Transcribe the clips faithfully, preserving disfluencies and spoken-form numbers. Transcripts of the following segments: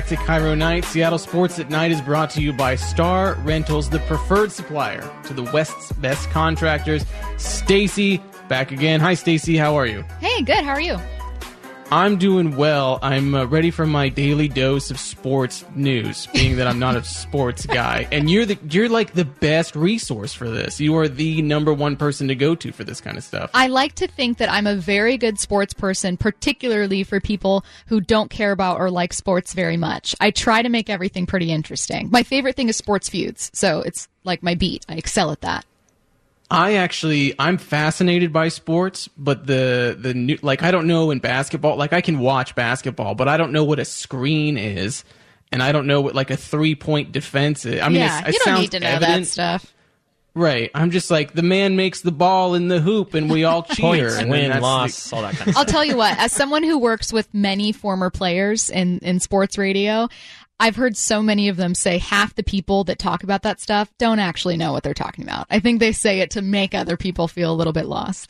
back to Cairo Night. Seattle Sports at Night is brought to you by Star Rentals, the preferred supplier to the West's best contractors. Stacy, back again. Hi, Stacy. How are you? Hey, good. How are you? I'm doing well. I'm uh, ready for my daily dose of sports news, being that I'm not a sports guy. And you're the you're like the best resource for this. You are the number one person to go to for this kind of stuff. I like to think that I'm a very good sports person, particularly for people who don't care about or like sports very much. I try to make everything pretty interesting. My favorite thing is sports feuds, so it's like my beat. I excel at that. I actually, I'm fascinated by sports, but the, the new, like, I don't know in basketball, like, I can watch basketball, but I don't know what a screen is, and I don't know what, like, a three-point defense is. I mean, yeah, it's, it you don't sounds need to know evident. that stuff. Right. I'm just like, the man makes the ball in the hoop, and we all cheer. Points, and win, that's loss, the, all that kind of stuff. I'll tell you what, as someone who works with many former players in, in sports radio, I've heard so many of them say half the people that talk about that stuff don't actually know what they're talking about. I think they say it to make other people feel a little bit lost.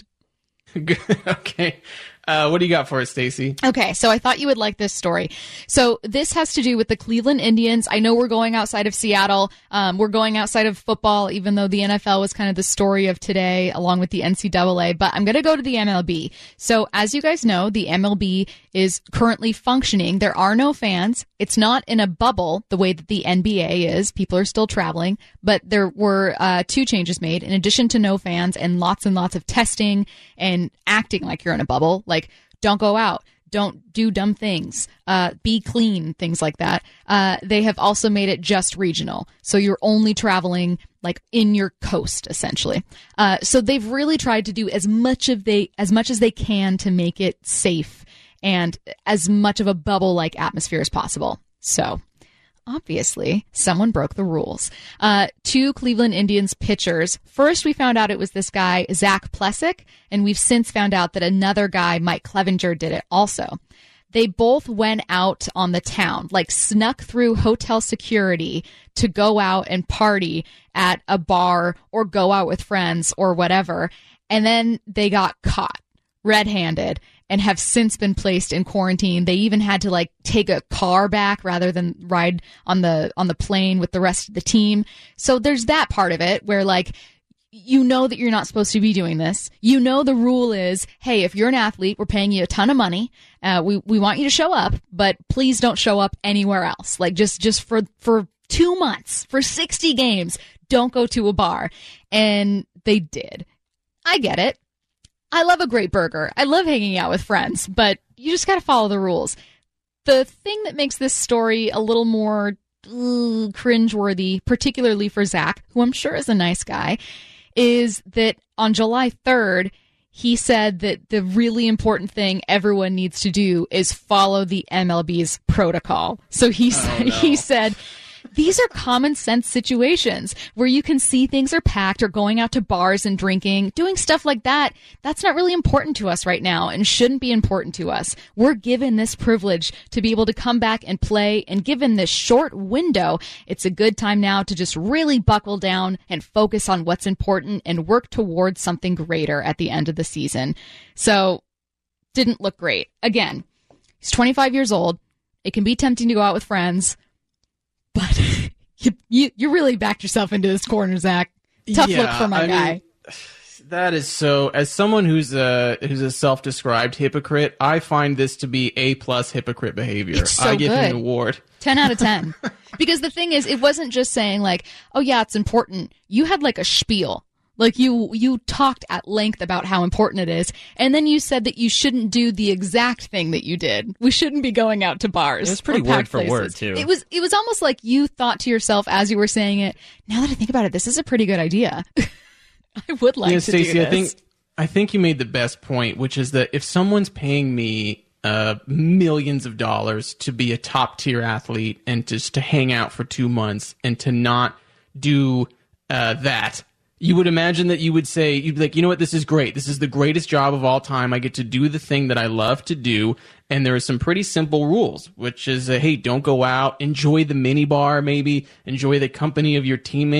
Okay. Uh, what do you got for us, Stacey? Okay, so I thought you would like this story. So this has to do with the Cleveland Indians. I know we're going outside of Seattle. Um, we're going outside of football, even though the N F L was kind of the story of today, along with the N C double A. But I'm going to go to the M L B. So as you guys know, the M L B is currently functioning. There are no fans. It's not in a bubble the way that the N B A is. People are still traveling. But there were uh, two changes made. In addition to no fans and lots and lots of testing and acting like you're in a bubble, like don't go out, don't do dumb things, uh, be clean, things like that. Uh, they have also made it just regional. So you're only traveling like in your coast, essentially. Uh, so they've really tried to do as much of they, as much as they can to make it safe and as much of a bubble-like atmosphere as possible. So obviously, someone broke the rules. Uh, two Cleveland Indians pitchers. First, we found out it was this guy, Zach Plesac, and we've since found out that another guy, Mike Clevenger, did it also. They both went out on the town, like snuck through hotel security to go out and party at a bar or go out with friends or whatever. And then they got caught red-handed and have since been placed in quarantine. They even had to like take a car back rather than ride on the on the plane with the rest of the team. So there's that part of it where like you know that you're not supposed to be doing this. You know the rule is, hey, if you're an athlete, we're paying you a ton of money. Uh, we we want you to show up, but please don't show up anywhere else. Like just just for for two months, for sixty games, don't go to a bar. And they did. I get it. I love a great burger. I love hanging out with friends, but you just got to follow the rules. The thing that makes this story a little more uh, cringeworthy, particularly for Zach, who I'm sure is a nice guy, is that on July third, he said that the really important thing everyone needs to do is follow the M L B's protocol. So he, oh, no. he said, these are common sense situations where you can see things are packed or going out to bars and drinking, doing stuff like that. That's not really important to us right now and shouldn't be important to us. We're given this privilege to be able to come back and play, and given this short window, it's a good time now to just really buckle down and focus on what's important and work towards something greater at the end of the season. So, didn't look great. Again, he's twenty-five years old. It can be tempting to go out with friends. But you, you you really backed yourself into this corner, Zach. Tough yeah, look for my I guy. Mean, that is so. As someone who's a who's a self-described hypocrite, I find this to be A plus hypocrite behavior. It's so I give good. him an award. ten out of ten. Because the thing is, it wasn't just saying like, oh yeah, it's important. You had like a spiel. Like you, you talked at length about how important it is, and then you said that you shouldn't do the exact thing that you did. We shouldn't be going out to bars. It was pretty or packed word for places. word, too. It was, it was almost like you thought to yourself as you were saying it, now that I think about it, this is a pretty good idea. I would like yeah, to Stacey, do this. I think I think you made the best point, which is that if someone's paying me uh, millions of dollars to be a top tier athlete and just to hang out for two months and to not do uh, that. You would imagine that you would say, you'd be like, you know what, this is great. This is the greatest job of all time. I get to do the thing that I love to do. And there are some pretty simple rules, which is, uh, hey, don't go out. Enjoy the mini bar, maybe. Enjoy the company of your teammates.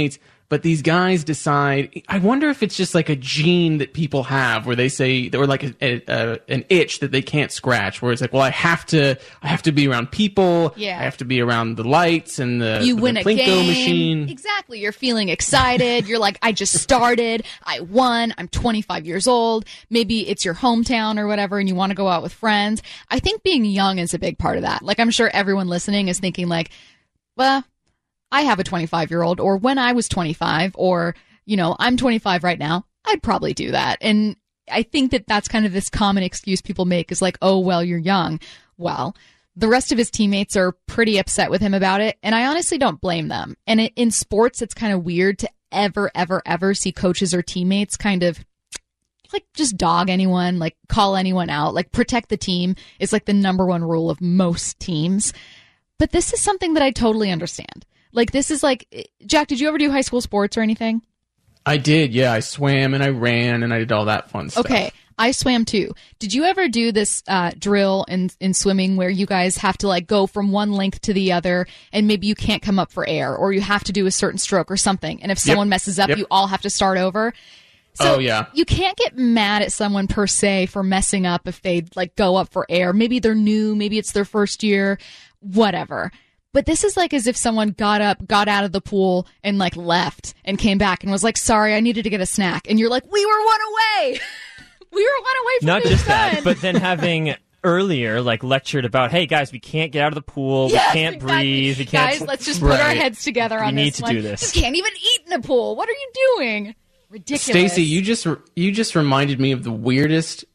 But these guys decide, I wonder if it's just like a gene that people have where they say, or like a, a, a, an itch that they can't scratch, where it's like, well, I have to, I have to be around people. Yeah. I have to be around the lights and the, you the win a Plinko game. machine. Exactly. You're feeling excited. You're like, I just started. I won. I'm twenty-five years old. Maybe it's your hometown or whatever, and you want to go out with friends. I think being young is a big part of that. Like, I'm sure everyone listening is thinking like, well, I have a twenty-five-year-old, or when I was twenty-five, or, you know, I'm twenty-five right now, I'd probably do that. And I think that that's kind of this common excuse people make is like, oh, well, you're young. Well, the rest of his teammates are pretty upset with him about it, and I honestly don't blame them. And it, in sports, it's kind of weird to ever, ever, ever see coaches or teammates kind of like just dog anyone, like call anyone out, like protect the team is like the number one rule of most teams. But this is something that I totally understand. Like, this is like, Jack, did you ever do high school sports or anything? I did, yeah. I swam and I ran and I did all that fun stuff. Okay, I swam too. Did you ever do this uh, drill in, in swimming where you guys have to like go from one length to the other and maybe you can't come up for air, or you have to do a certain stroke or something, and if someone Yep. messes up, Yep. you all have to start over? So Oh, yeah. you can't get mad at someone per se for messing up if they like go up for air. Maybe they're new, maybe it's their first year, whatever. But this is like as if someone got up, got out of the pool, and like left and came back and was like, sorry, I needed to get a snack. And you're like, we were one away. we were one away from Not being just done. that, but then having earlier like lectured about, hey guys, we can't get out of the pool, Yes, we can't exactly. breathe, we can't. Guys, let's just put our Right. heads together on We need this to one. do this. You can't even eat in a pool. What are you doing? Ridiculous. Stacey, you just you just reminded me of the weirdest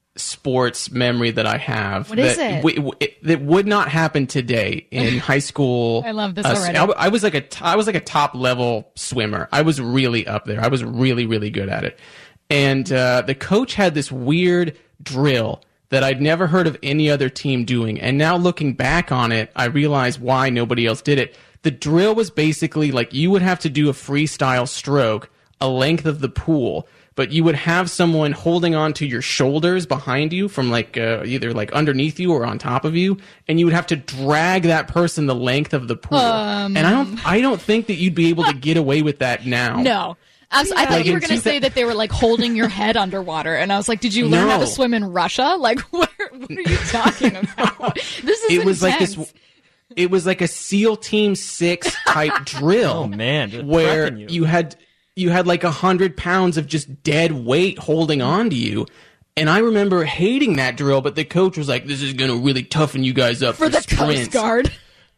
sports memory that I have. What is that it? w- w- it? That would not happen today in high school. I love this uh, already. I, w- I was like a t- I was like a top level swimmer. I was really up there. I was really really good at it. And uh, the coach had this weird drill that I'd never heard of any other team doing. And now looking back on it, I realize why nobody else did it. The drill was basically like you would have to do a freestyle stroke a length of the pool, but you would have someone holding on to your shoulders behind you from like uh, either like underneath you or on top of you, and you would have to drag that person the length of the pool. Um. And I don't I don't think that you'd be able to get away with that now. No. I, was, I thought Like you were in going to two say that they were like holding your head underwater, and I was like, "Did you learn how to No. swim in Russia? Like, what, what are you talking about? This is It was like intense. this it was like a SEAL Team Six type drill. Oh man, just where prepping you. you had you had like a hundred pounds of just dead weight holding on to you. And I remember hating that drill, but the coach was like, "This is gonna really toughen you guys up for, for the sprints." Coast Guard."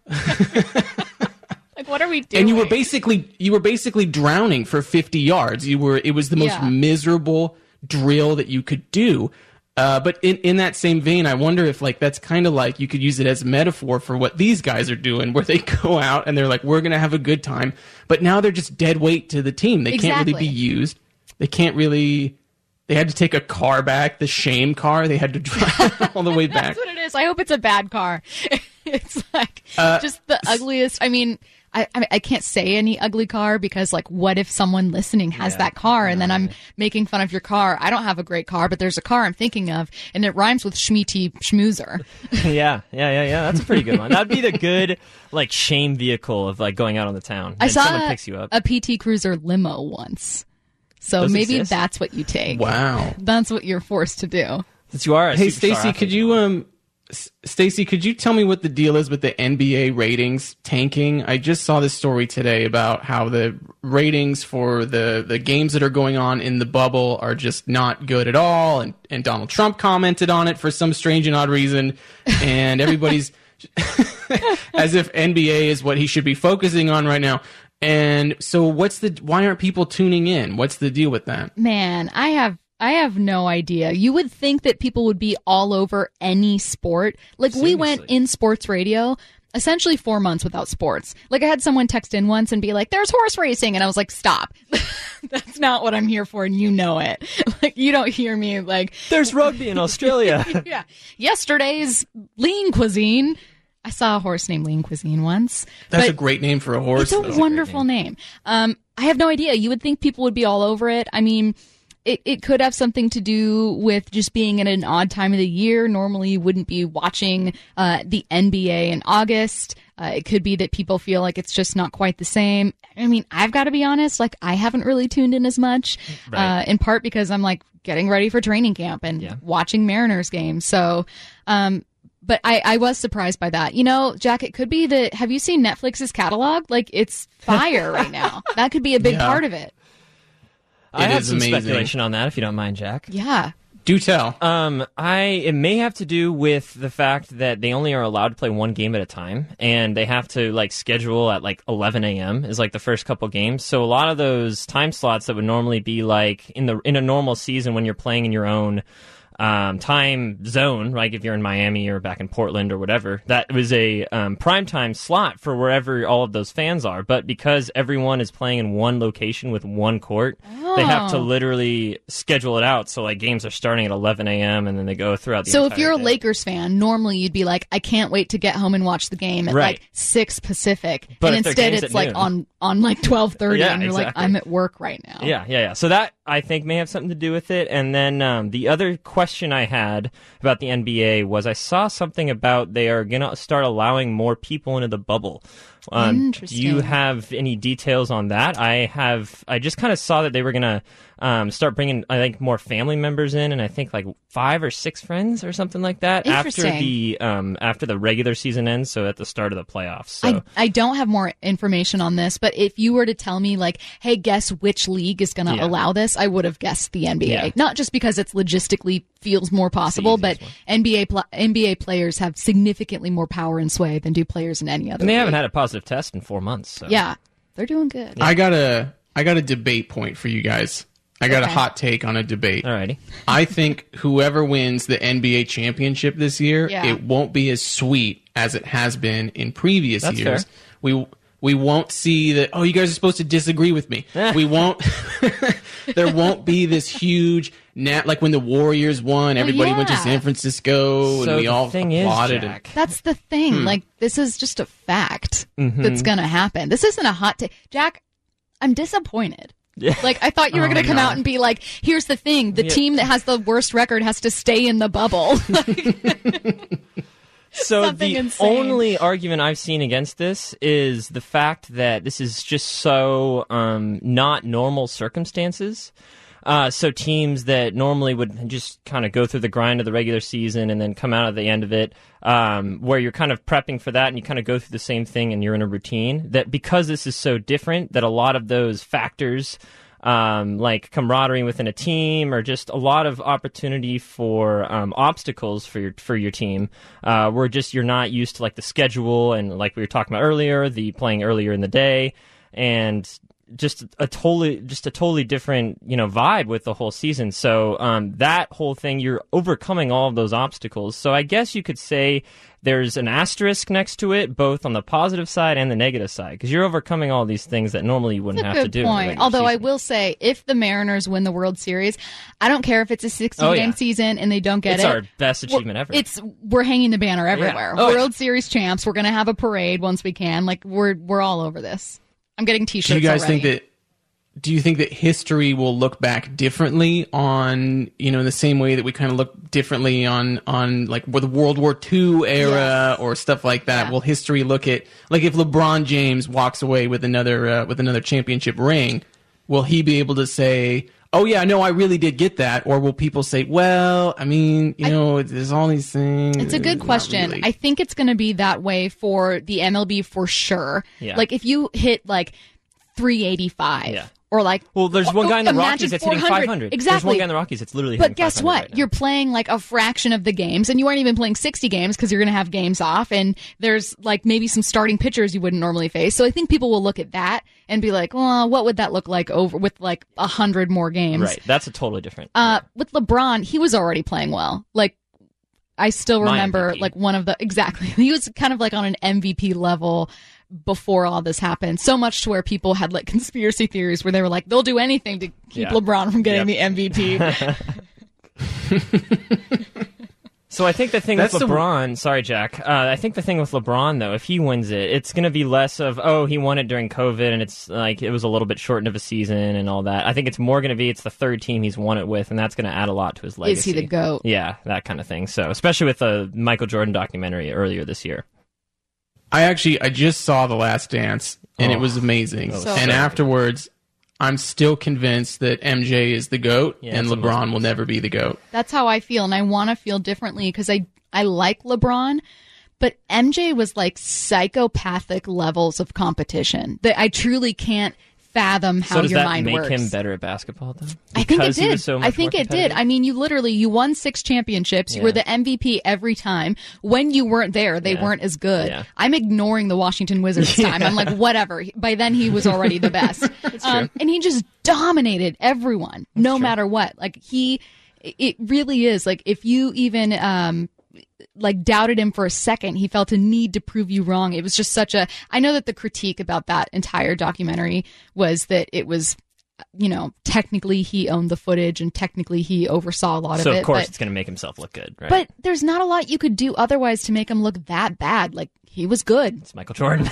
Like, what are we doing? And you were basically you were basically drowning for fifty yards. You were it was the most Yeah. miserable drill that you could do. Uh, but in, in that same vein, I wonder if like that's kind of like you could use it as a metaphor for what these guys are doing, where they go out and they're like, "We're gonna have a good time," but now they're just dead weight to the team. They can't Exactly. really be used. They can't really. They had to take a car back, the shame car. They had to drive all the way back. That's what it is. I hope it's a bad car. It's like Uh, just the ugliest. I mean, I, I I can't say any ugly car because, like, what if someone listening has Yeah. that car and then I'm making fun of your car? I don't have a great car, but there's a car I'm thinking of, and it rhymes with schmeety schmoozer. yeah, yeah, yeah, yeah. That's a pretty good one. That'd be the good like shame vehicle of like going out on the town. I And saw someone a, picks you up. a P T Cruiser limo once, so Those maybe exist? that's what you take. Wow. That's what you're forced to do. Since you are a Hey, superstar Stacey, athlete. could you um, S- Stacey, could you tell me what the deal is with the N B A ratings tanking? I just saw this story today about how the ratings for the the games that are going on in the bubble are just not good at all, and and Donald Trump commented on it for some strange and odd reason, and everybody's as if N B A is what he should be focusing on right now. And so, what's the? Why aren't people tuning in? What's the deal with that? Man, I have I have no idea. You would think that people would be all over any sport. Like we went Seriously. in sports radio essentially four months without sports. Like I had someone text in once and be like, "There's horse racing," and I was like, "Stop! That's not what I'm here for, and you know it. Like you don't hear me like, There's rugby in Australia. yeah, yesterday's lean cuisine." I saw a horse named Lean Cuisine once. That's but a great name for a horse. It's a though. wonderful name. Um, I have no idea. You would think people would be all over it. I mean, it, it could have something to do with just being in an odd time of the year. Normally, you wouldn't be watching uh, the N B A in August. Uh, it could be that people feel like it's just not quite the same. I mean, I've got to be honest, like, I haven't really tuned in as much, right. uh, in part because I'm, like, getting ready for training camp and yeah. watching Mariners games. So, um, but I, I was surprised by that. You know, Jack, it could be that, have you seen Netflix's catalog? Like, it's fire right now. That could be a big yeah. part of it. I It have is some amazing. speculation on that, if you don't mind, Jack. Yeah. Do tell. Um, I it may have to do with the fact that they only are allowed to play one game at a time, and they have to like schedule at like eleven a.m. is like the first couple games. So a lot of those time slots that would normally be like in the in a normal season when you're playing in your own um, time zone, like if you're in Miami or back in Portland or whatever, that was a um, primetime slot for wherever all of those fans are. But because everyone is playing in one location with one court, oh. they have to literally schedule it out. So like games are starting at eleven a.m. and then they go throughout the So entire if you're a day. Lakers fan, normally you'd be like, I can't wait to get home and watch the game at Right. like six Pacific. But and if their instead game's it's at like noon. on, on like twelve thirty Yeah, and you're like, exactly. I'm at work right now. Yeah, yeah, yeah. So that, I think, may have something to do with it. And then um, the other question I had about the N B A was I saw something about they are going to start allowing more people into the bubble. Um, do Interesting. you have any details on that? I have. I just kind of saw that they were going to um, start bringing, I think, more family members in, and I think like five or six friends or something like that after Interesting. the um, after the regular season ends. So at the start of the playoffs. So. I, I don't have more information on this, but if you were to tell me, like, hey, guess which league is going to Yeah. allow this, I would have guessed the N B A. Yeah. Not just because it's logistically feels more possible, but easiest one. N B A pl- N B A players have significantly more power and sway than do players in any other And they league. haven't had a positive test in four months. So. Yeah, they're doing good. I got a I got a debate point for you guys. I got Okay. a hot take on a debate. Alrighty. I think whoever wins the N B A championship this year, Yeah. it won't be as sweet as it has been in previous That's years. fair. We we won't see that. Oh, you guys are supposed to disagree with me. we won't. There won't be this huge nat like when the Warriors won. Everybody went to yeah. San Francisco So and we the all thing is, applauded. Jack, and, That's the thing. Hmm. Like, this is just a fact Mm-hmm. that's going to happen. This isn't a hot take. Jack, I'm disappointed. Yeah. Like, I thought you were Oh, going to come no. out and be like, here's the thing. The Yeah. team that has the worst record has to stay in the bubble. So Something the insane. only argument I've seen against this is the fact that this is just so um, not normal circumstances. Uh, so teams that normally would just kind of go through the grind of the regular season and then come out at the end of it, um, where you're kind of prepping for that and you kind of go through the same thing and you're in a routine, that because this is so different, that a lot of those factors um, like camaraderie within a team, or just a lot of opportunity for um, obstacles for your for your team. Uh, where just you're not used to like the schedule and like we were talking about earlier, the playing earlier in the day, and just a totally just a totally different you know vibe with the whole season. So um, that whole thing, you're overcoming all of those obstacles. So I guess you could say there's an asterisk next to it, both on the positive side and the negative side, because you're overcoming all these things that normally you wouldn't That's have a good to do. in the point. regular Although I season. will say, if the Mariners win the World Series, I don't care if it's a sixty-game Oh, yeah. season and they don't get it's it. our best achievement We're- ever. It's we're hanging the banner everywhere. Oh, yeah. World Series champs. We're gonna have a parade once we can. Like we're we're all over this. I'm getting T-shirts. do you guys already. think that? Do you think that history will look back differently on, you know, in the same way that we kind of look differently on, on like the World War Two era Yes. or stuff like that? Yeah. Will history look at, like if LeBron James walks away with another, uh, with another championship ring, will he be able to say, oh yeah, no, I really did get that? Or will people say, well, I mean, you know, there's all these things. It's a good not question. really. I think it's going to be that way for the M L B for sure. Yeah. Like if you hit like three eighty-five Yeah. or like well, there's one or- guy in the a Rockies magic that's hitting four hundred. five hundred. There's Exactly. one guy in the Rockies that's literally But hitting guess five hundred what? right now. You're playing like a fraction of the games, and you aren't even playing sixty games because you're going to have games off, and there's like maybe some starting pitchers you wouldn't normally face. So I think people will look at that and be like, well, what would that look like over with like a hundred more games? Right. That's a totally different. Uh, with LeBron, he was already playing well. Like, I still My remember M V P. like one of the exactly. He was kind of like on an M V P level before all this happened. So much to where people had like conspiracy theories where they were like, they'll do anything to keep Yeah. LeBron from getting Yep. the M V P. So I think the thing That's with the- LeBron, sorry, Jack. Uh, I think the thing with LeBron, though, if he wins it, it's going to be less of, oh, he won it during COVID and it's like it was a little bit shortened of a season and all that. I think it's more going to be it's the third team he's won it with, and that's going to add a lot to his legacy. Is he the GOAT? Yeah, that kind of thing. So especially with the Michael Jordan documentary earlier this year. I actually I just saw The Last Dance and Oh. it was amazing. That was So and good. afterwards, I'm still convinced that M J is the GOAT Yeah, and it's LeBron almost- will never be the GOAT. That's how I feel, and I want to feel differently because I I like LeBron, but M J was like psychopathic levels of competition that I truly can't fathom how so does your that mind make works. him better at basketball, though? I think it Because he did. was so much I think more it did. competitive? I mean, you literally you won six championships. You Yeah. were the M V P every time. When you weren't there, they Yeah. weren't as good. Yeah. I'm ignoring the Washington Wizards time. I'm like, whatever. By then, he was already the best. um, and he just dominated everyone, no matter what. Like he, it really is like if you even um like doubted him for a second, he felt a need to prove you wrong. It was just such a, I know that the critique about that entire documentary was that it was, you know, technically he owned the footage and technically he oversaw a lot So of it. of course but, it's going to make himself look good, right? but there's not a lot you could do otherwise to make him look that bad. Like he was good. it's Michael Jordan.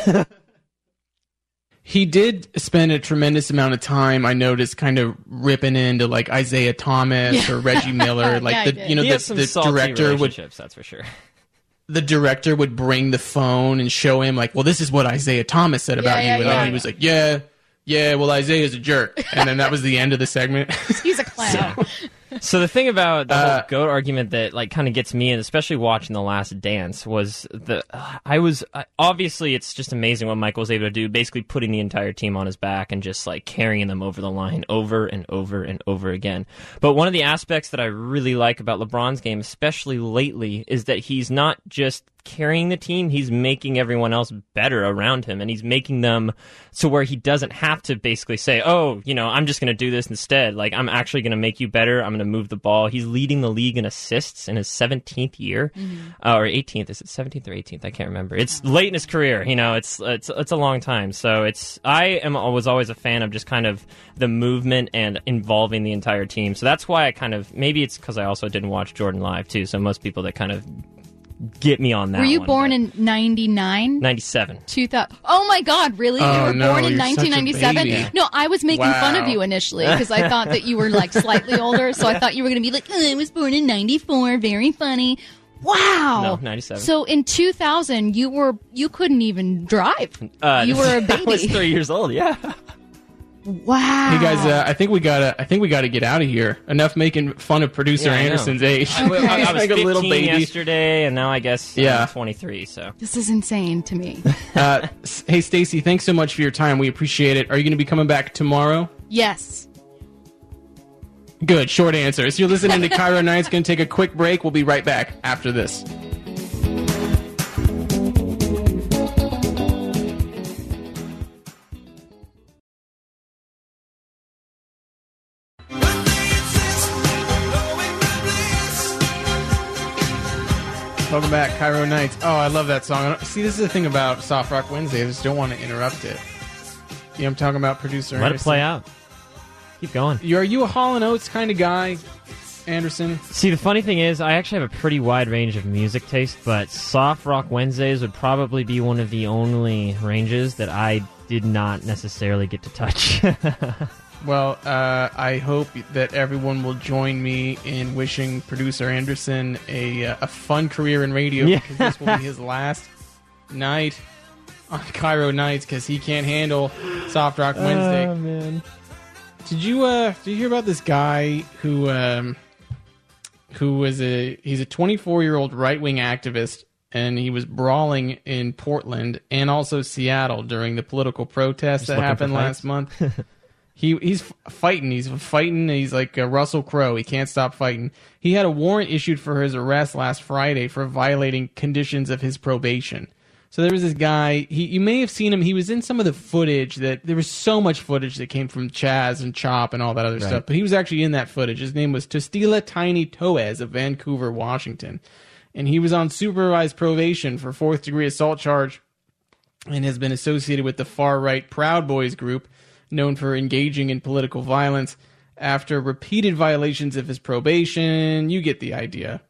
He did spend a tremendous amount of time, I noticed, kind of ripping into like Isaiah Thomas or Reggie Miller. Like Yeah, he the did. you know he the, has some the salty director would relationships, that's for sure. the director would bring the phone and show him like, well, this is what Isaiah Thomas said about Yeah, yeah, you, and yeah. then he was like, yeah, yeah, well, Isaiah's a jerk, and then that was the end of the segment. He's a clown. So the thing about the Uh, whole GOAT argument that like kind of gets me, and especially watching The Last Dance, was the I was I, obviously it's just amazing what Michael was able to do, basically putting the entire team on his back and just like carrying them over the line over and over and over again. But one of the aspects that I really like about LeBron's game, especially lately, is that he's not just carrying the team, he's making everyone else better around him, and he's making them so where he doesn't have to basically say, oh, you know, I'm just going to do this instead. Like, I'm actually going to make you better. I'm going to move the ball. He's leading the league in assists in his seventeenth year, Mm-hmm. uh, or eighteenth. Is it seventeenth or eighteenth? I can't remember. It's late in his career. You know, it's it's it's a long time. So it's I am was always a fan of just kind of the movement and involving the entire team. So that's why I kind of maybe it's because I also didn't watch Jordan live too. So most people that kind of get me on that. Were you one, born but- in ninety-nine? ninety-seven. two thousand. Oh my God, really? Oh, you were no, born in you're such a nineteen ninety-seven? baby. No, I was making fun of Wow. you initially because I thought that you were like slightly older. So I thought you were going to be like, oh, I was born in ninety-four. Very funny. Wow. No, ninety-seven. So in two thousand, you were you couldn't even drive. Uh, you were a I was baby. three years old. Yeah. Wow. Hey guys, uh, I think we gotta. I think we gotta get out of here. Enough making fun of producer Yeah, I know. Anderson's age. I, I was He's like a fifteen little baby. yesterday, and now I guess Yeah. I'm twenty-three. So This is insane to me. Uh, s- hey Stacy, thanks so much for your time. We appreciate it. Are you going to be coming back tomorrow? Yes. Good. Short answer. So you're listening to Cairo Nights. Going to take a quick break. We'll be right back after this. Welcome back, Cairo Nights. Oh, I love that song. See, this is the thing about Soft Rock Wednesday. I just don't want to interrupt it. You know, I'm talking about producer. let it Anderson. play out. Keep going. You are you a Hall and Oates kind of guy, Anderson? See, the funny thing is, I actually have a pretty wide range of music taste, but Soft Rock Wednesdays would probably be one of the only ranges that I did not necessarily get to touch. Well, uh, I hope that everyone will join me in wishing producer Anderson a uh, a fun career in radio Yeah. because this will be his last night on Cairo Nights because he can't handle Soft Rock Wednesday. Oh, man. Did you uh did you hear about this guy who um who was a he's a twenty-four year old right wing activist and he was brawling in Portland and also Seattle during the political protests that looking for happened fights? last month. he he's f- fighting. He's fighting. He's like uh, Russell Crowe. He can't stop fighting. He had a warrant issued for his arrest last Friday for violating conditions of his probation. So there was this guy, he you may have seen him, he was in some of the footage that, there was so much footage that came from Chaz and Chop and all that other Right. stuff, but he was actually in that footage. His name was Tostila Tiny Toez of Vancouver, Washington. And he was on supervised probation for fourth degree assault charge and has been associated with the far-right Proud Boys group, known for engaging in political violence. After repeated violations of his probation, you get the idea.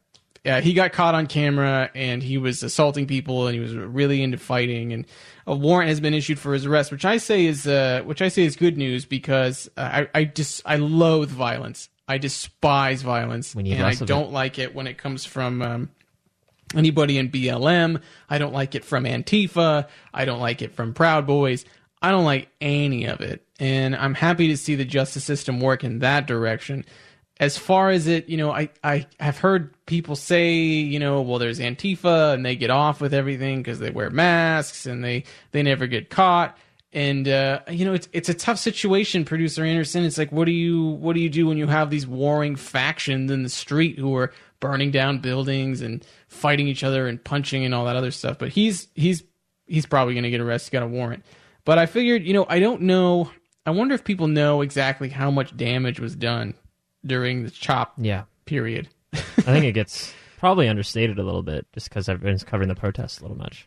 uh, he got caught on camera and he was assaulting people and he was really into fighting, and a warrant has been issued for his arrest, which I say is uh, which I say is good news because uh, I I just I loathe violence. I despise violence, We need and I less of don't it. like it when it comes from um, anybody in B L M. I don't like it from Antifa. I don't like it from Proud Boys. I don't like any of it, and I'm happy to see the justice system work in that direction. As far as it, you know, I, I have heard people say, you know, well, there's Antifa and they get off with everything because they wear masks and they, they never get caught. And, uh, you know, it's, it's a tough situation, Producer Anderson. It's like, what do you, what do you do when you have these warring factions in the street who are burning down buildings and fighting each other and punching and all that other stuff? But he's, he's, he's probably going to get arrested, got a warrant. But I figured, you know, I don't know. I wonder if people know exactly how much damage was done during the CHOP Yeah. period. I think it gets probably understated a little bit just because everyone's covering the protests a little much.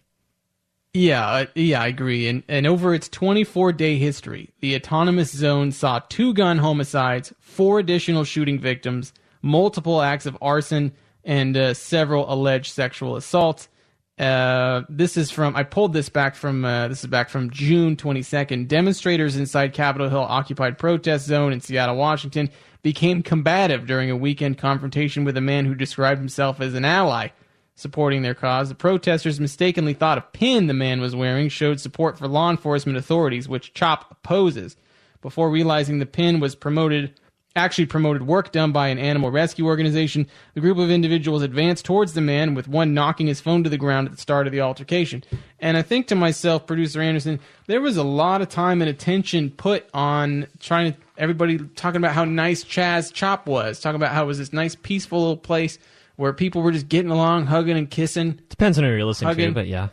Yeah, uh, yeah, I agree. And and over its twenty-four day history, the autonomous zone saw two gun homicides, four additional shooting victims, multiple acts of arson, and uh, several alleged sexual assaults. Uh, this is from I pulled this back from uh, this is back from June twenty-second. Demonstrators inside Capitol Hill occupied protest zone in Seattle, Washington, became combative during a weekend confrontation with a man who described himself as an ally supporting their cause. The protesters mistakenly thought a pin the man was wearing showed support for law enforcement authorities, which CHOP opposes. Before realizing the pin was promoted, actually promoted work done by an animal rescue organization, the group of individuals advanced towards the man, with one knocking his phone to the ground at the start of the altercation. And I think to myself, Producer Anderson, there was a lot of time and attention put on trying to, everybody talking about how nice Chaz CHOP was, talking about how it was this nice, peaceful little place where people were just getting along, hugging and kissing. Depends on who you're listening Hugging. to, but yeah.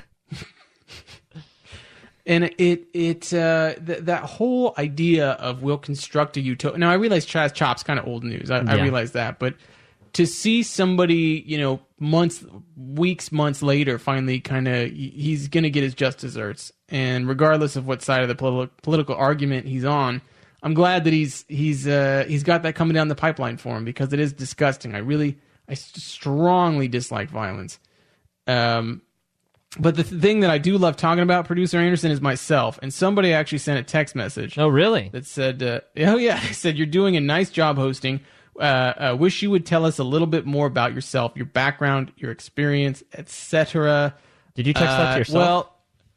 And it it uh, th- that whole idea of we'll construct a utopia. Now I realize Chaz CHOP's kind of old news. I, I Yeah. realize that, but to see somebody, you know, months, weeks, months later, finally, kind of, he's going to get his just desserts, and regardless of what side of the politi- political argument he's on, I'm glad that he's he's uh, he's got that coming down the pipeline for him, because it is disgusting. I really, I strongly dislike violence. Um. But the th- thing that I do love talking about, Producer Anderson, is myself. And somebody actually sent a text message Oh, really? that said, uh, oh, yeah, they said, you're doing a nice job hosting. Uh, uh, wish you would tell us a little bit more about yourself, your background, your experience, et cetera. Did you text that to yourself? Well,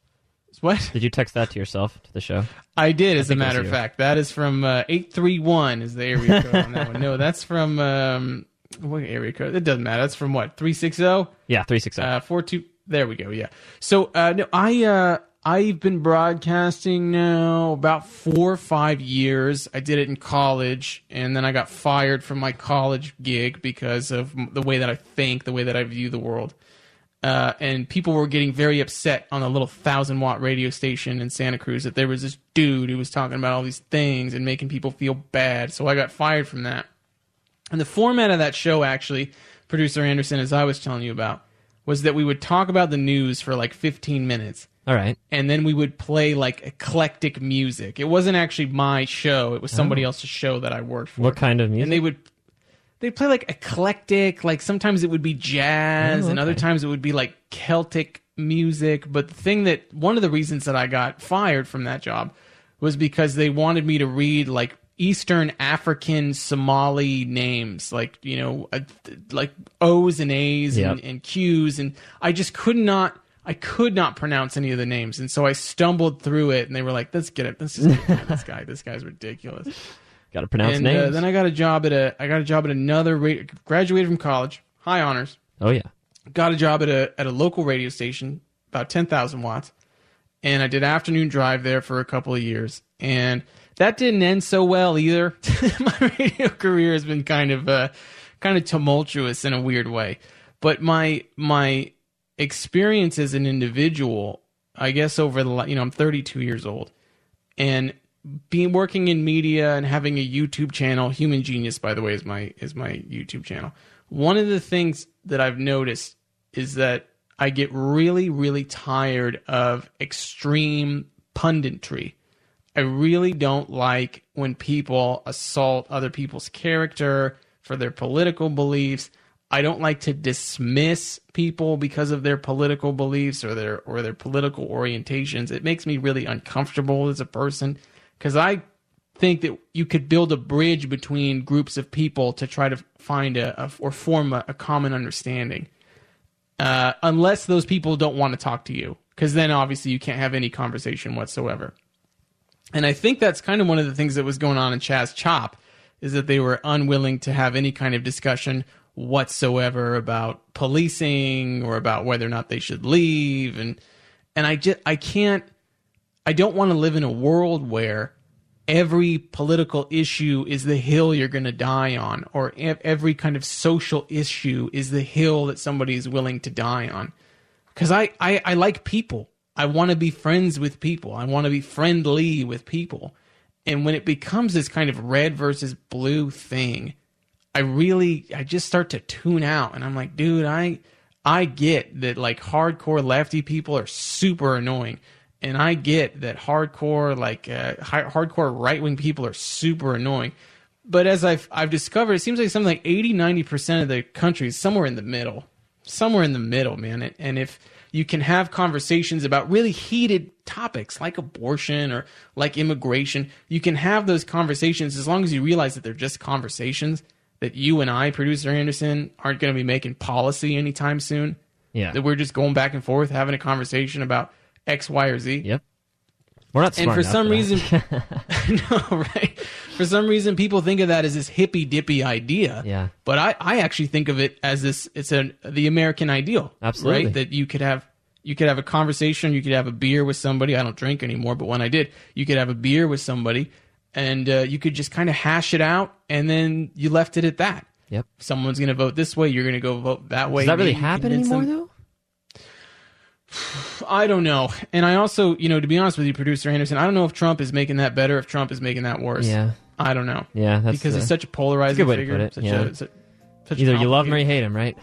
what? Did you text that to yourself, to the show? I did, as a think it was matter of you. fact. That is from uh, eight three one is the area code on that one. No, that's from, um, what area code? It doesn't matter. That's from what, three sixty? Yeah, three six zero. Uh, four two. There we go. Yeah. So uh, no, I uh, I've been broadcasting now about four or five years. I did it in college, and then I got fired from my college gig because of m- the way that I think, the way that I view the world. Uh, and people were getting very upset on a little thousand watt radio station in Santa Cruz that there was this dude who was talking about all these things and making people feel bad. So I got fired from that. And the format of that show, actually, Producer Anderson, as I was telling you about, was that we would talk about the news for like fifteen minutes, All right. and then we would play like eclectic music. It wasn't actually my show. It was somebody Oh. else's show that I worked for. What kind of music? And they would they'd play like eclectic, like sometimes it would be jazz, Oh, and other okay. times it would be like Celtic music. But the thing that, one of the reasons that I got fired from that job was because they wanted me to read like Eastern African Somali names, like, you know, uh, like O's and A's and, Yep. and Q's, and I just could not, I could not pronounce any of the names, and so I stumbled through it, and they were like, "Let's get it, let's just get rid of this guy. This guy's ridiculous." Got to pronounce And names. uh, then I got a job at a, I got a job at another, ra- graduated from college, high honors, oh, yeah. got a job at a at a local radio station, about ten thousand watts, and I did afternoon drive there for a couple of years, and that didn't end so well either. My radio career has been kind of uh, kind of tumultuous in a weird way, but my my experience as an individual, I guess over the la- you know I'm thirty-two years old, and being working in media and having a YouTube channel, Human Genius, by the way, is my is my YouTube channel. One of the things that I've noticed is that I get really, really tired of extreme punditry. I really don't like when people assault other people's character for their political beliefs. I don't like to dismiss people because of their political beliefs or their or their political orientations. It makes me really uncomfortable as a person because I think that you could build a bridge between groups of people to try to find a, a or form a, a common understanding. Uh, unless those people don't want to talk to you, because then obviously you can't have any conversation whatsoever. And I think that's kind of one of the things that was going on in Chaz Chop, is that they were unwilling to have any kind of discussion whatsoever about policing or about whether or not they should leave. And and I just I can't I don't want to live in a world where every political issue is the hill you're going to die on, or every kind of social issue is the hill that somebody is willing to die on. Because I, I, I like people. I want to be friends with people. I want to be friendly with people. And when it becomes this kind of red versus blue thing, I really, I just start to tune out. And I'm like, dude, I, I get that like hardcore lefty people are super annoying. And I get that hardcore, like uh, hardcore right-wing people are super annoying. But as I've I've discovered, it seems like something like eighty, ninety percent of the country is somewhere in the middle. Somewhere in the middle, man. And, and if you can have conversations about really heated topics like abortion or like immigration, you can have those conversations as long as you realize that they're just conversations, that you and I, Producer Anderson, aren't going to be making policy anytime soon. Yeah. That we're just going back and forth, having a conversation about X, Y, or Z. Yep. We're not smart And for some for reason, no, right? For some reason, people think of that as this hippy dippy idea. Yeah. But I, I actually think of it as this. It's a the American ideal. Absolutely. Right? That you could have you could have a conversation. You could have a beer with somebody. I don't drink anymore, but when I did, you could have a beer with somebody, and uh, you could just kind of hash it out, and then you left it at that. Yep. Someone's going to vote this way. You're going to go vote that way. Does that really Maybe happen convince anymore, them. though? I don't know. And I also, you know, to be honest with you, Producer Anderson, I don't know if Trump is making that better, if Trump is making that worse. Yeah. I don't know. Yeah, that's because uh, he's such a polarizing good way to figure. put it, Such yeah. a, such, such Either a you love him or you complicated- hate him, right?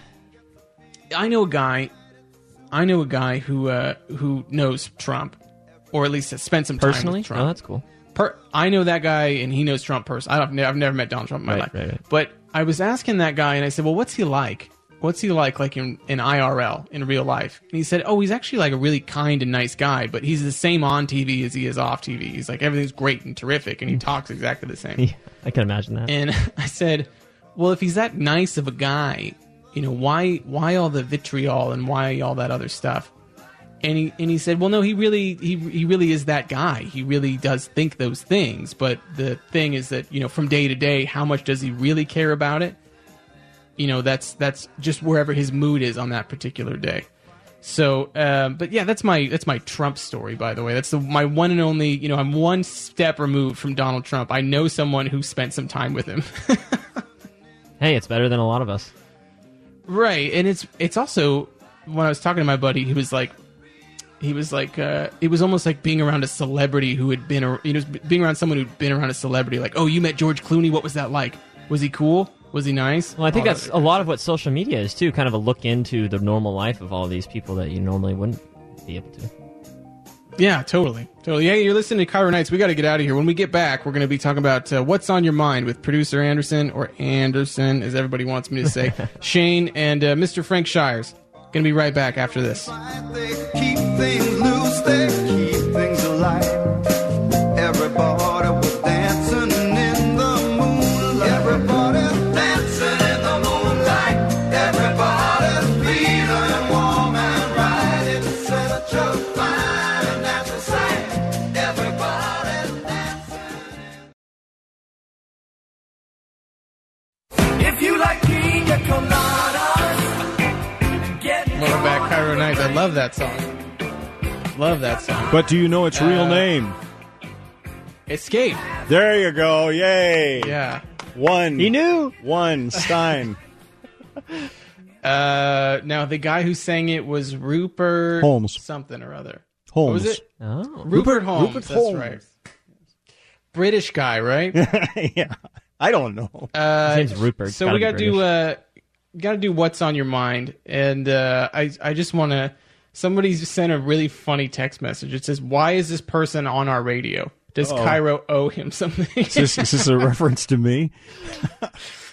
I know a guy. I know a guy who uh, who knows Trump, or at least has spent some time Personally? with Trump. Oh, that's cool. Per- I know that guy, and he knows Trump personally. I've, ne- I've never met Donald Trump in my Right, life. right, right. But I was asking that guy, and I said, well, what's he like? What's he like, like in, in I R L, in real life? And he said, oh, he's actually like a really kind and nice guy, but he's the same on T V as he is off T V. He's like, everything's great and terrific, and he talks exactly the same. Yeah, I can imagine that. And I said, well, if he's that nice of a guy, you know, why why all the vitriol and why all that other stuff? And he and he said, well, no, he really he he really is that guy. He really does think those things. But the thing is that, you know, from day to day, how much does he really care about it? You know, that's that's just wherever his mood is on that particular day. So, um, but yeah, that's my that's my Trump story, by the way. That's the, my one and only. You know, I'm one step removed from Donald Trump. I know someone who spent some time with him. Hey, it's better than a lot of us. Right, and it's it's also, when I was talking to my buddy, he was like, he was like, uh, it was almost like being around a celebrity who had been, ar- you know, being around someone who'd been around a celebrity. Like, oh, you met George Clooney. What was that like? Was he cool? Was he nice? Well, I think All that's that- a lot of what social media is, too. Kind of a look into the normal life of all these people that you normally wouldn't be able to. Yeah, totally. Totally. Yeah, you're listening to Cairo Nights. We got to get out of here. When we get back, we're going to be talking about uh, what's on your mind with Producer Anderson, or Anderson, as everybody wants me to say, Shane, and uh, Mister Frank Shires. Going to be right back after this. They keep things loose, they keep things alive. Everybody was dancing in the moonlight. Everybody dancing in the moonlight. Everybody's feeling warm and right. It's such a fine and natural sight. Everybody's dancing. If you like pina coladas, get Welcome back, Cairo Nights. I love that song. Love that song. But do you know its real Uh, name? Escape. There you go. Yay. Yeah. One. He knew. One. Stein. Uh, now, the guy who sang it was Rupert Holmes. something or other. Holmes. What was it? Oh. Rupert Holmes. Rupert That's Holmes. right. British guy, right? Yeah. I don't know. Uh, His name's Rupert. So Gotta we be got to do British. uh, got to do what's on your mind, and uh, I I just want to. Somebody sent a really funny text message. It says, "Why is this person on our radio? Does Uh-oh. Cairo owe him something?" Is this, is this a reference to me?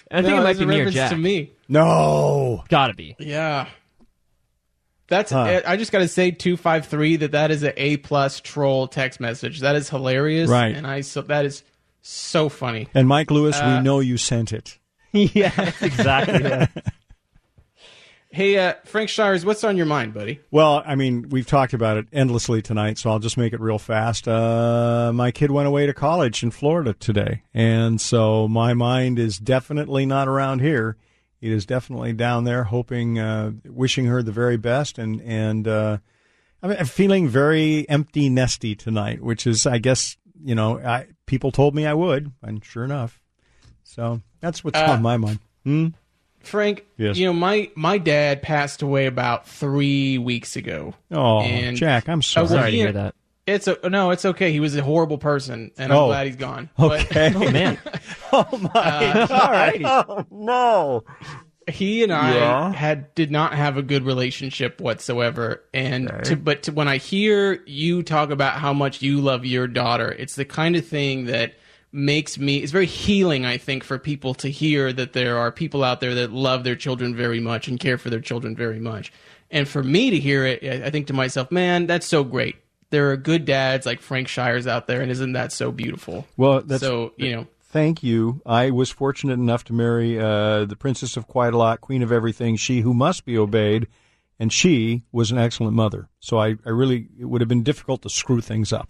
I think No, it might that's be a me or reference Jack. to me. No. Gotta be. Yeah. That's. Huh. I just got to say, two five three. That that is a A plus troll text message. That is hilarious. Right. And I so that is so funny. And Mike Lewis, Uh, we know you sent it. Yeah, that's exactly that. Hey, uh, Frank Shires, what's on your mind, buddy? Well, I mean, we've talked about it endlessly tonight, so I'll just make it real fast. Uh, my kid went away to college in Florida today, and so my mind is definitely not around here. It is definitely down there, hoping, uh, wishing her the very best, and and uh, I'm feeling very empty nesty tonight, which is, I guess, you know, I, people told me I would, and sure enough, so that's what's Uh, on my mind. Hmm? Frank, Yes. you know, my, my dad passed away about three weeks ago. Oh, And- Jack, I'm Oh, sorry. well, Sorry to he- hear that. It's a, no, it's okay. He was a horrible person, and I'm Oh. glad he's gone. Okay. Oh man. Oh my! All right. Oh no! But he and I Yeah. had did not have a good relationship whatsoever. And to, but to, when I hear you talk about how much you love your daughter, it's the kind of thing that makes me. It's very healing, I think, for people to hear that there are people out there that love their children very much and care for their children very much. And for me to hear it, I I think to myself, man, that's so great. There are good dads like Frank Shires out there, and isn't that so beautiful? Well, that's so you know. Thank you. I was fortunate enough to marry uh, the Princess of Quite a Lot, Queen of Everything, she who must be obeyed, and she was an excellent mother. So I, I really, it would have been difficult to screw things up.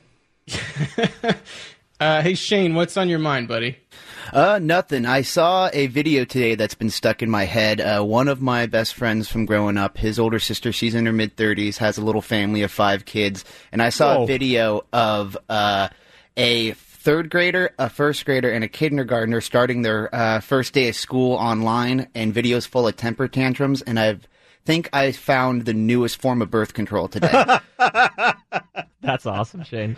Uh, hey Shane, what's on your mind, buddy? Uh, nothing. I saw a video today that's been stuck in my head. Uh, one of my best friends from growing up, his older sister, she's in her mid-thirties, has a little family of five kids, and I saw Whoa. a video of uh, a third grader, a first grader, and a kindergartner starting their uh, first day of school online, and videos full of temper tantrums, and I think I found the newest form of birth control today. That's awesome, Shane.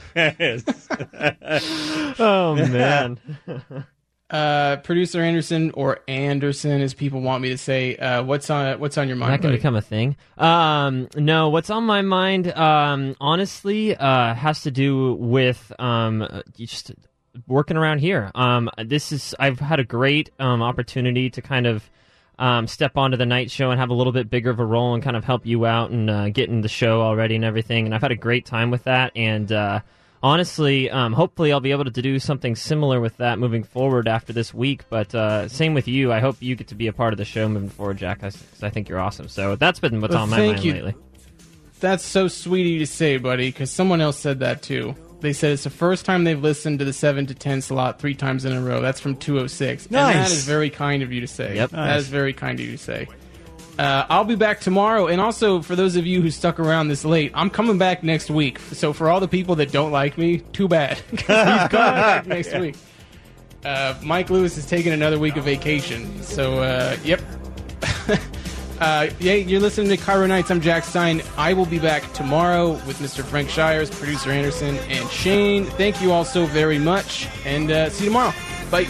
Oh man. Uh, Producer Anderson, or Anderson, as people want me to say, uh, what's on what's on your mind, That can buddy? become a thing. Um, no, what's on my mind, um, honestly, uh, has to do with um, uh, just working around here. Um, this is I've had a great um, opportunity to kind of um, step onto the night show and have a little bit bigger of a role and kind of help you out and uh, get in the show already and everything. And I've had a great time with that. And uh, honestly, um, hopefully I'll be able to do something similar with that moving forward after this week. But uh, same with you. I hope you get to be a part of the show moving forward, Jack, because I think you're awesome. So that's been what's Well, on my thank mind you. lately. That's so sweet of you to say, buddy, because someone else said that too. They said it's the first time they've listened to the seven to ten slot three times in a row. That's from two oh six. And that Nice. is very kind of you to say. Yep. That Nice. is very kind of you to say. Uh, I'll be back tomorrow, and also for those of you who stuck around this late, I'm coming back next week. So for all the people that don't like me, too bad, 'cause he's coming back next week. Uh, Mike Lewis is taking another week of vacation, so uh, yep. uh, yeah, you're listening to Cairo Nights. I'm Jack Stein. I will be back tomorrow with Mister Frank Shires, Producer Anderson, and Shane. Thank you all so very much, and uh, see you tomorrow. Bye.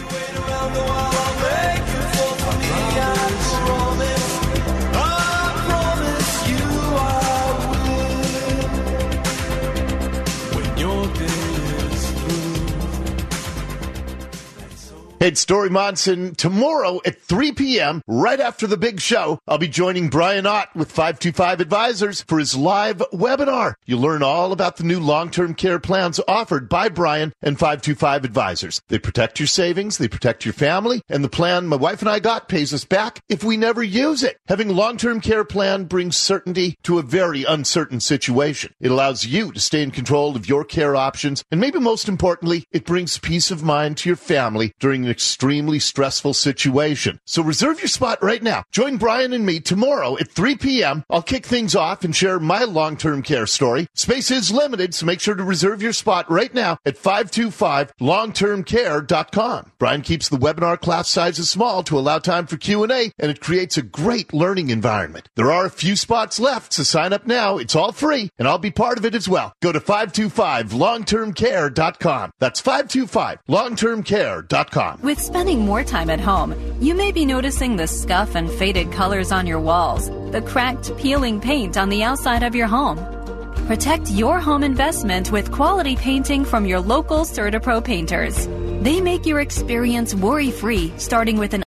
Hey, Story Monson, tomorrow at three p.m., right after the big show, I'll be joining Brian Ott with five two five Advisors for his live webinar. You'll learn all about the new long-term care plans offered by Brian and five two five Advisors. They protect your savings, they protect your family, and the plan my wife and I got pays us back if we never use it. Having a long-term care plan brings certainty to a very uncertain situation. It allows you to stay in control of your care options, and maybe most importantly, it brings peace of mind to your family during an extremely stressful situation. So reserve your spot right now. Join Brian and me tomorrow at three p.m. I'll kick things off and share my long-term care story. Space is limited, so make sure to reserve your spot right now at five two five long term care dot com. Brian keeps the webinar class sizes small to allow time for Q and A, and it creates a great learning environment. There are a few spots left, so sign up now. It's all free, and I'll be part of it as well. Go to five two five long term care dot com. That's five two five long term care dot com. With spending more time at home, you may be noticing the scuff and faded colors on your walls, the cracked, peeling paint on the outside of your home. Protect your home investment with quality painting from your local CertaPro painters. They make your experience worry-free, starting with an